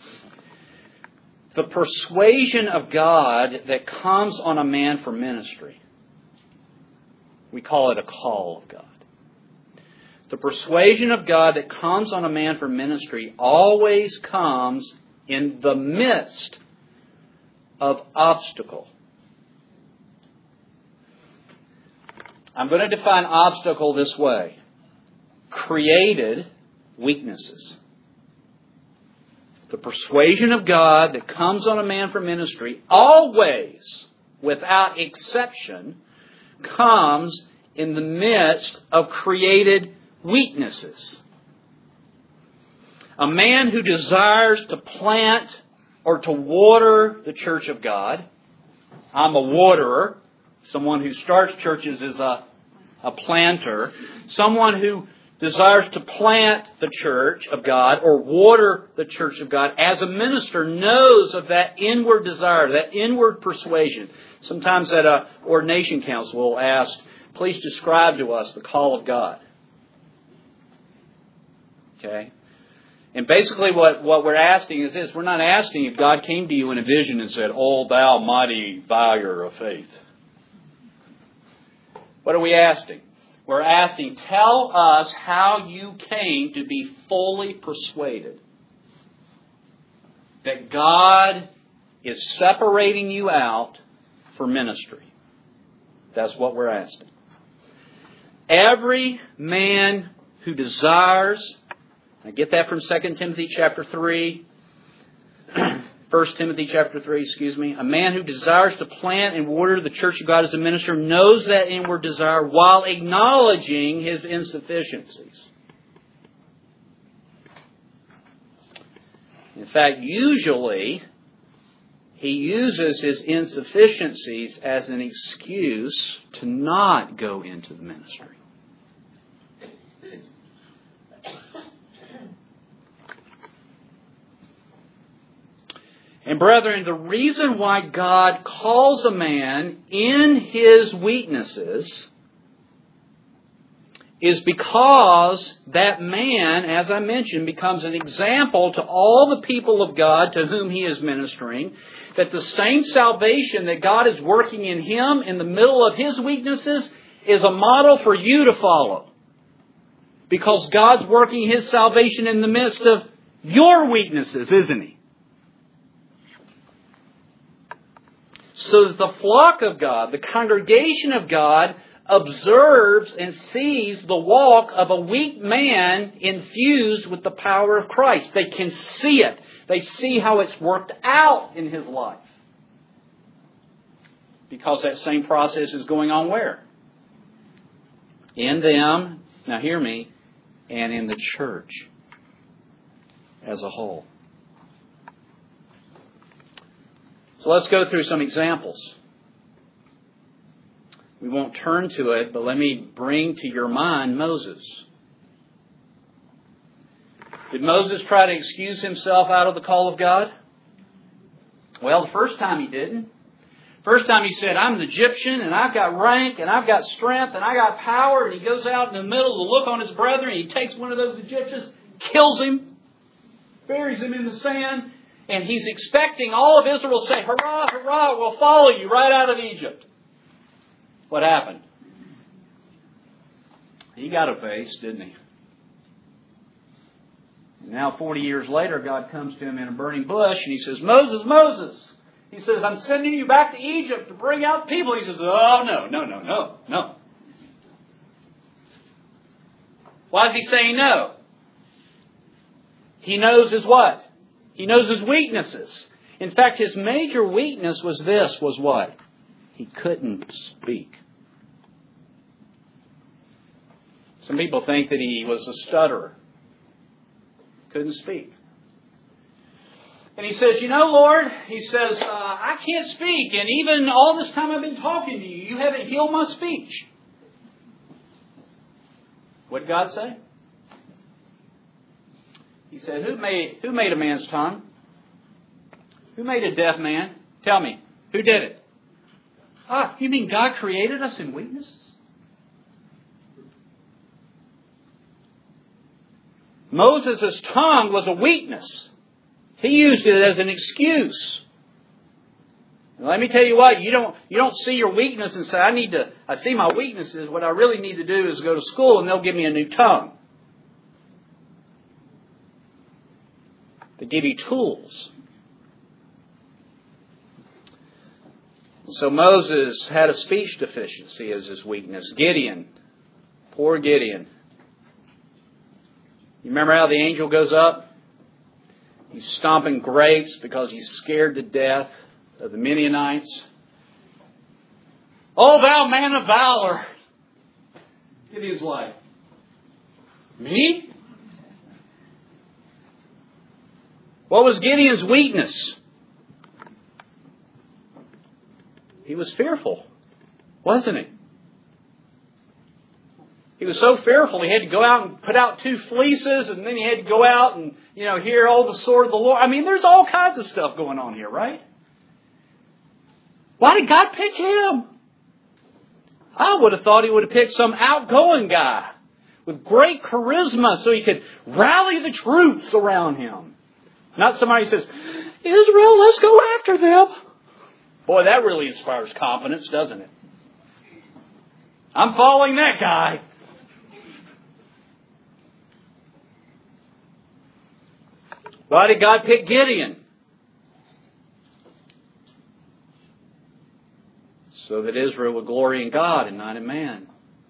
The persuasion of God that comes on a man for ministry. We call it a call of God. The persuasion of God that comes on a man for ministry always comes in the midst of obstacle. I'm going to define obstacle this way. Created weaknesses. The persuasion of God that comes on a man for ministry always, without exception, comes in the midst of created weaknesses. A man who desires to plant or to water the church of God. I'm a waterer. Someone who starts churches is a, a planter. Someone who desires to plant the church of God or water the church of God as a minister knows of that inward desire, that inward persuasion. Sometimes at an ordination council we'll ask, please describe to us the call of God. Okay? And basically what, what we're asking is this. We're not asking if God came to you in a vision and said, "O thou mighty valor of faith." What are we asking? We're asking, tell us how you came to be fully persuaded that God is separating you out for ministry. That's what we're asking. Every man who desires, I get that from Second Timothy chapter three, First Timothy chapter three, excuse me. A man who desires to plant and water the church of God as a minister knows that inward desire while acknowledging his insufficiencies. In fact, usually he uses his insufficiencies as an excuse to not go into the ministry. And brethren, the reason why God calls a man in his weaknesses is because that man, as I mentioned, becomes an example to all the people of God to whom he is ministering, that the same salvation that God is working in him in the middle of his weaknesses is a model for you to follow. Because God's working his salvation in the midst of your weaknesses, isn't he? So that the flock of God, the congregation of God, observes and sees the walk of a weak man infused with the power of Christ. They can see it. They see how it's worked out in his life. Because that same process is going on where? In them, now hear me, and in the church as a whole. So let's go through some examples. We won't turn to it, but let me bring to your mind Moses. Did Moses try to excuse himself out of the call of God? Well, the first time he didn't. First time he said, "I'm an Egyptian, and I've got rank, and I've got strength, and I got power." And he goes out in the middle to look on his brethren, and he takes one of those Egyptians, kills him, buries him in the sand, and he's expecting all of Israel to say, "Hurrah, hurrah, we'll follow you right out of Egypt." What happened? He got a face, didn't he? And now forty years later, God comes to him in a burning bush and he says, "Moses, Moses." He says, "I'm sending you back to Egypt to bring out people." He says, "Oh, no, no, no, no, no." Why is he saying no? He knows his what? He knows his weaknesses. In fact, his major weakness was this, was what? He couldn't speak. Some people think that he was a stutterer. Couldn't speak. And he says, "You know, Lord," he says, uh, "I can't speak. And even all this time I've been talking to you, you haven't healed my speech." What did God say? He said, who made, who made a man's tongue? Who made a deaf man? Tell me, who did it? Ah, you mean God created us in weaknesses? Moses' tongue was a weakness. He used it as an excuse. And let me tell you what, you don't you don't see your weakness and say, I need to I see my weaknesses. What I really need to do is go to school and they'll give me a new tongue. They give you tools. So Moses had a speech deficiency as his weakness. Gideon, poor Gideon. You remember how the angel goes up? He's stomping grapes because he's scared to death of the Midianites. "Oh, thou man of valor." Gideon's like, "Me?" What was Gideon's weakness? He was fearful, wasn't he? He was so fearful he had to go out and put out two fleeces, and then he had to go out and, you know, hear, "Oh, the sword of the Lord." I mean, there's all kinds of stuff going on here, right? Why did God pick him? I would have thought he would have picked some outgoing guy with great charisma so he could rally the troops around him. Not somebody who says, Israel, let's go after them. Boy, that really inspires confidence, doesn't it? I'm following that guy. Why did God pick Gideon? So that Israel would glory in God and not in man.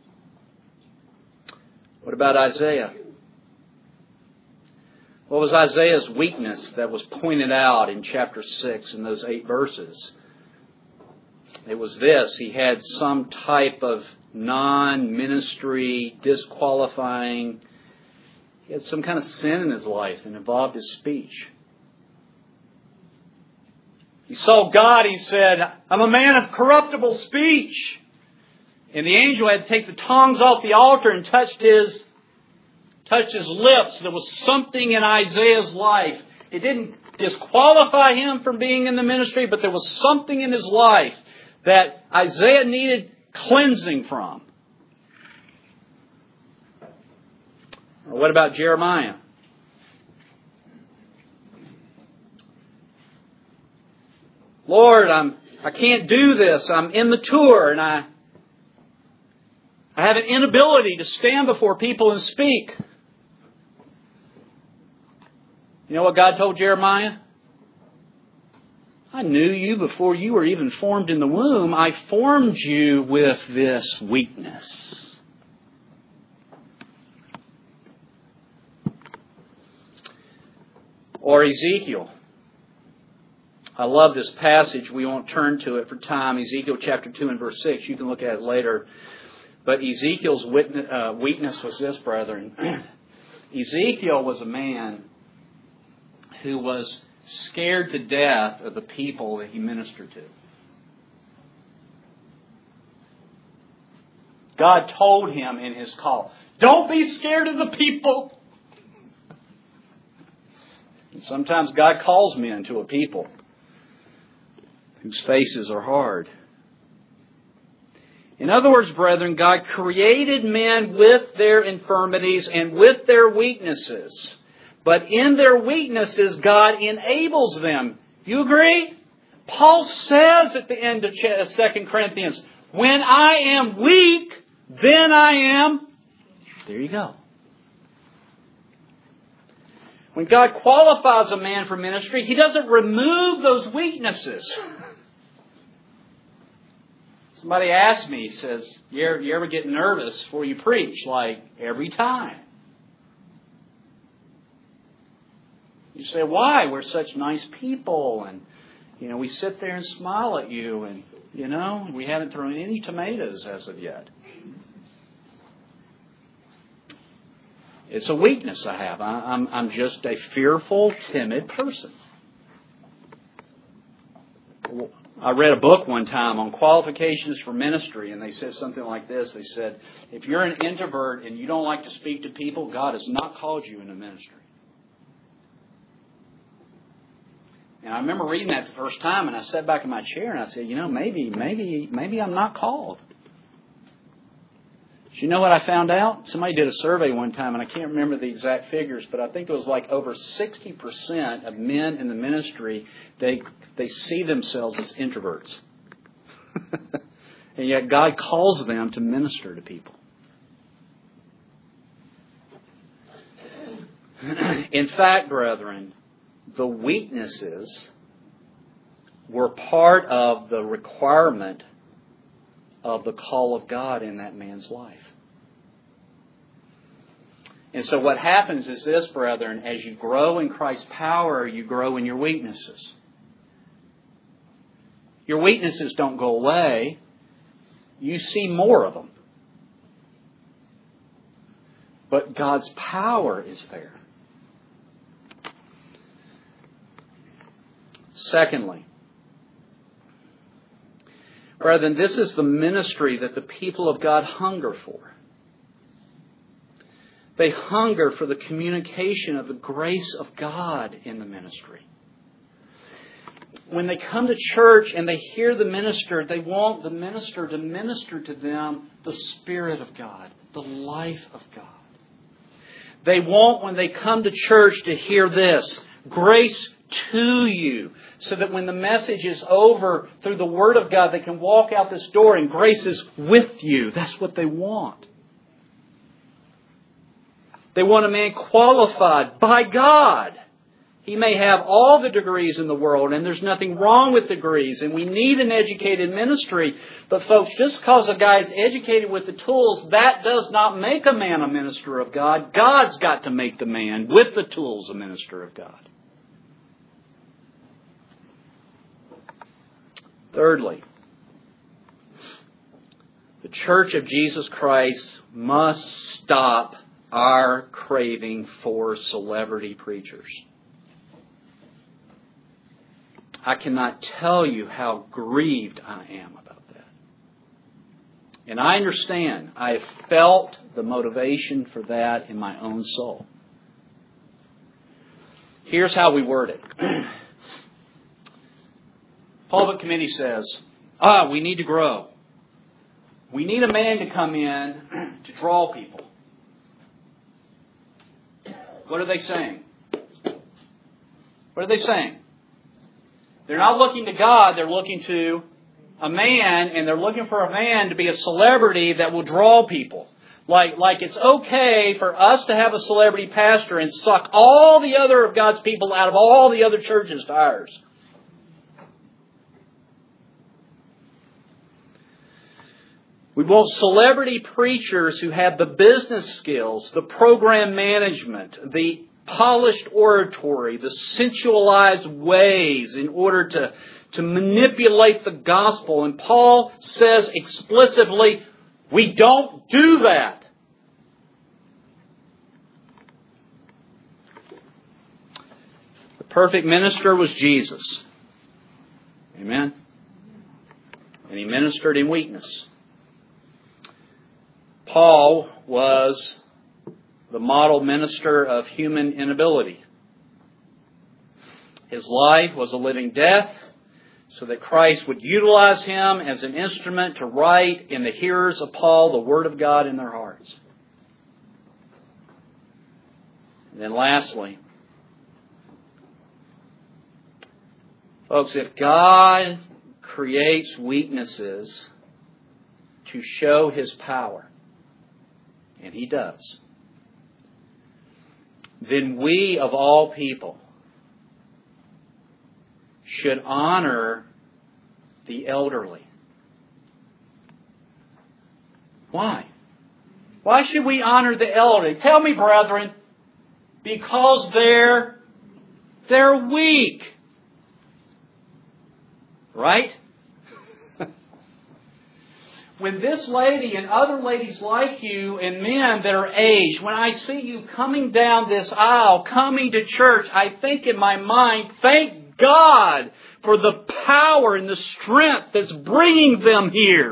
What about Isaiah? What was Isaiah's weakness that was pointed out in chapter six in those eight verses? It was this. He had some type of non-ministry, disqualifying. He had some kind of sin in his life that involved his speech. He saw God, he said, I'm a man of corruptible speech. And the angel had to take the tongs off the altar and touched his, touched his lips. There was something in Isaiah's life. It didn't disqualify him from being in the ministry, but there was something in his life that Isaiah needed cleansing from. Or what about Jeremiah? Lord, I'm I can't do this. I'm immature and I I have an inability to stand before people and speak. You know what God told Jeremiah? I knew you before you were even formed in the womb. I formed you with this weakness. Or Ezekiel. I love this passage. We won't turn to it for time. Ezekiel chapter two and verse six. You can look at it later. But Ezekiel's weakness was this, brethren. Ezekiel was a man who was scared to death of the people that he ministered to. God told him in his call, don't be scared of the people. And sometimes God calls men to a people whose faces are hard. In other words, brethren, God created men with their infirmities and with their weaknesses. But in their weaknesses, God enables them. You agree? Paul says at the end of Second Corinthians, when I am weak, then I am... There you go. When God qualifies a man for ministry, He doesn't remove those weaknesses. Somebody asked me, he says, you ever, you ever get nervous before you preach? Like, every time. You say, why? We're such nice people. And, you know, we sit there and smile at you. And, you know, we haven't thrown any tomatoes as of yet. It's a weakness I have. I, I'm, I'm just a fearful, timid person. I read a book one time on qualifications for ministry, and they said something like this. They said, if you're an introvert and you don't like to speak to people, God has not called you into ministry. And I remember reading that the first time, and I sat back in my chair and I said, you know, maybe, maybe, maybe I'm not called. Do you know what I found out? Somebody did a survey one time, and I can't remember the exact figures, but I think it was like over sixty percent of men in the ministry, they they see themselves as introverts. And yet God calls them to minister to people. In fact, brethren, the weaknesses were part of the requirement of the call of God in that man's life. And so what happens is this, brethren, as you grow in Christ's power, you grow in your weaknesses. Your weaknesses don't go away. You see more of them. But God's power is there. Secondly, brethren, this is the ministry that the people of God hunger for. They hunger for the communication of the grace of God in the ministry. When they come to church and they hear the minister, they want the minister to minister to them the Spirit of God, the life of God. They want, when they come to church, to hear this: grace to you. So that when the message is over through the Word of God, they can walk out this door and grace is with you. That's what they want. They want a man qualified by God. He may have all the degrees in the world, and there's nothing wrong with degrees, and we need an educated ministry. But folks, just because a guy is educated with the tools, that does not make a man a minister of God. God's got to make the man with the tools a minister of God. Thirdly, the Church of Jesus Christ must stop our craving for celebrity preachers. I cannot tell you how grieved I am about that. And I understand. I have felt the motivation for that in my own soul. Here's how we word it. Pulpit Committee says, ah, we need to grow. We need a man to come in to draw people. What are they saying? What are they saying? They're not looking to God, they're looking to a man, and they're looking for a man to be a celebrity that will draw people. Like, like it's okay for us to have a celebrity pastor and suck all the other of God's people out of all the other churches to ours. We want celebrity preachers who have the business skills, the program management, the polished oratory, the sensualized ways in order to, to manipulate the gospel. And Paul says explicitly, we don't do that. The perfect minister was Jesus. Amen. And he ministered in weakness. Paul was the model minister of human inability. His life was a living death so that Christ would utilize him as an instrument to write in the hearers of Paul the Word of God in their hearts. And then lastly, folks, if God creates weaknesses to show His power, and He does, then we, of all people, should honor the elderly. Why? Why should we honor the elderly? Tell me, brethren. Because they're, they're weak. Right? When this lady and other ladies like you and men that are aged, when I see you coming down this aisle, coming to church, I think in my mind, thank God for the power and the strength that's bringing them here.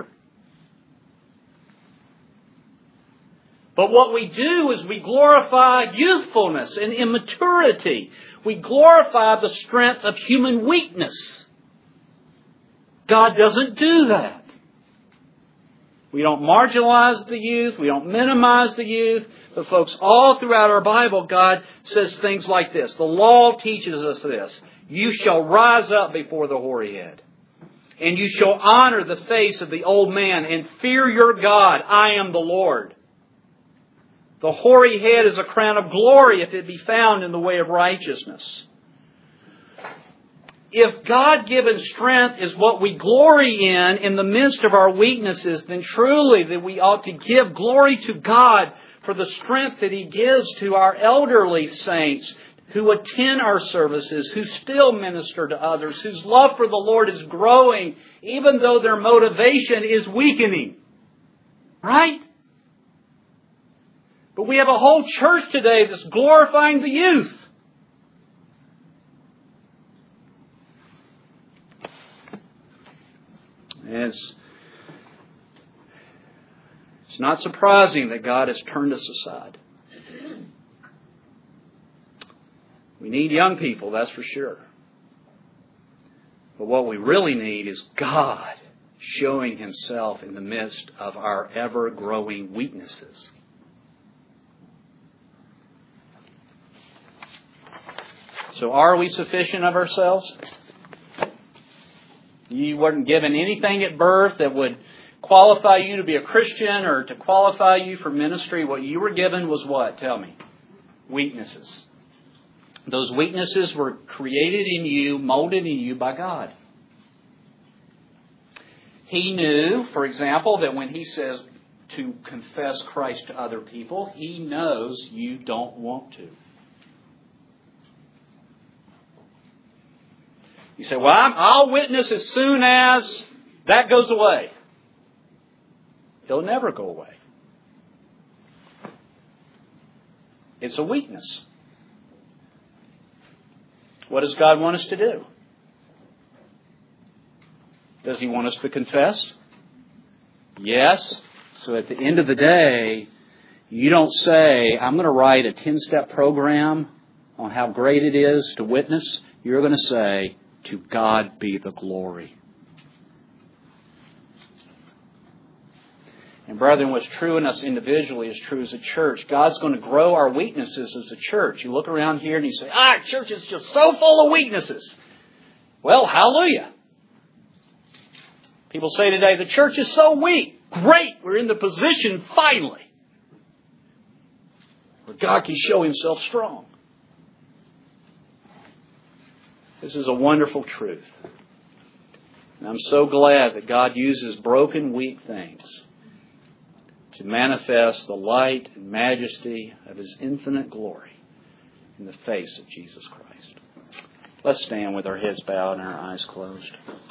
But what we do is we glorify youthfulness and immaturity. We glorify the strength of human weakness. God doesn't do that. We don't marginalize the youth. We don't minimize the youth. But folks, all throughout our Bible, God says things like this. The law teaches us this. You shall rise up before the hoary head, and you shall honor the face of the old man, and fear your God. I am the Lord. The hoary head is a crown of glory if it be found in the way of righteousness. If God-given strength is what we glory in in the midst of our weaknesses, then truly that we ought to give glory to God for the strength that He gives to our elderly saints who attend our services, who still minister to others, whose love for the Lord is growing, even though their motivation is weakening. Right? But we have a whole church today that's glorifying the youth. It's, it's not surprising that God has turned us aside. We need young people, that's for sure. But what we really need is God showing Himself in the midst of our ever-growing weaknesses. So are we sufficient of ourselves? You weren't given anything at birth that would qualify you to be a Christian or to qualify you for ministry. What you were given was what? Tell me. Weaknesses. Those weaknesses were created in you, molded in you by God. He knew, for example, that when He says to confess Christ to other people, He knows you don't want to. You say, well, I'll witness as soon as that goes away. It'll never go away. It's a weakness. What does God want us to do? Does He want us to confess? Yes. So at the end of the day, you don't say, I'm going to write a ten-step program on how great it is to witness. You're going to say, to God be the glory. And brethren, what's true in us individually is true as a church. God's going to grow our weaknesses as a church. You look around here and you say, ah, church is just so full of weaknesses. Well, hallelujah. People say today, the church is so weak. Great, we're in the position finally where God can show Himself strong. This is a wonderful truth. And I'm so glad that God uses broken, weak things to manifest the light and majesty of His infinite glory in the face of Jesus Christ. Let's stand with our heads bowed and our eyes closed.